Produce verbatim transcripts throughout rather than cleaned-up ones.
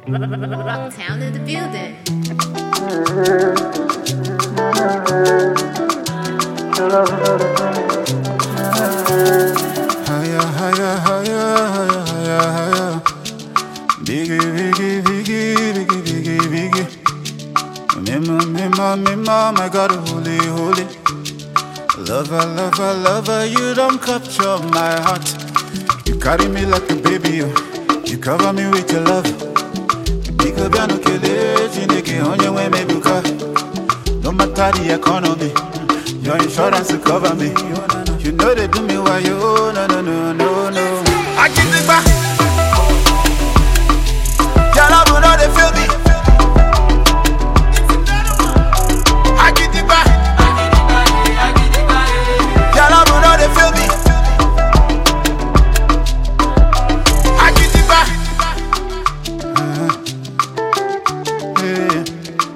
Rocktown in the building. Higher, higher, higher, higher, higher, higher. Biggie, biggie, biggie, biggie, biggie, biggie. Mima, mima, mima, my God, holy, holy. Lover, lover, lover, you don't capture my heart. You carry me like a baby, oh. You cover me with your love. Bika biano kele, chineke onye we me buka. No matter the economy, your insurance will cover me. You know they do me why you, no, no, no, no, no. I get it back. Your love will not feel me. I get it back. Your love will not feel me. I get it back. Uh-huh. Yeah.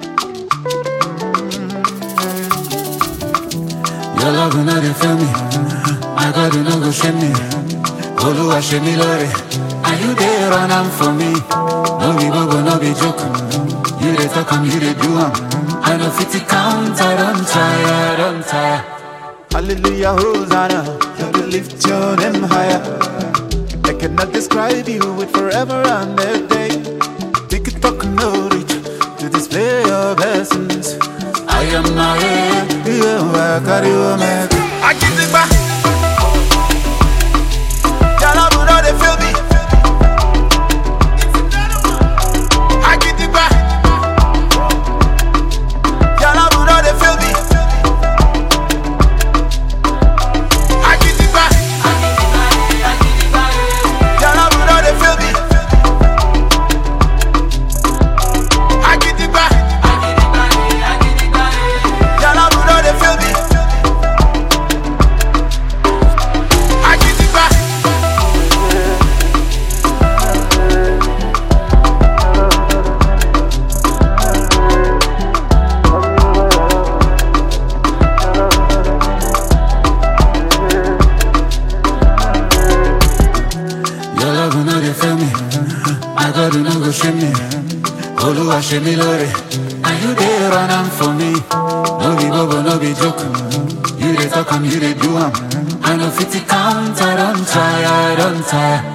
Your love will not feel me. My God, you no go shame me. Oluwa shame me, Lord. Are you there and I'm for me? No be bobo, no be joke. You dey talk and you dey do am. I know fifty count, I don't tire, I don't tire. Hallelujah, Hosanna, you will lift your name higher. I cannot describe you with forever and a day. Take it talk no reach to display your blessings. I am my head, you are carry your man. I get it back. Your love will not feel me. I get it back. Your love will not feel me. I get it back. Your love will not feel me. I get it back. Your love will not feel me. I get it back. Your love will not fail me. My God will not go shame me. Oluwa shame me, Lord. Are you there and I'm for me? No be bobo, no be joke. You dey talk and you dey do am. I know fifty count, I don't tire, I don't tire.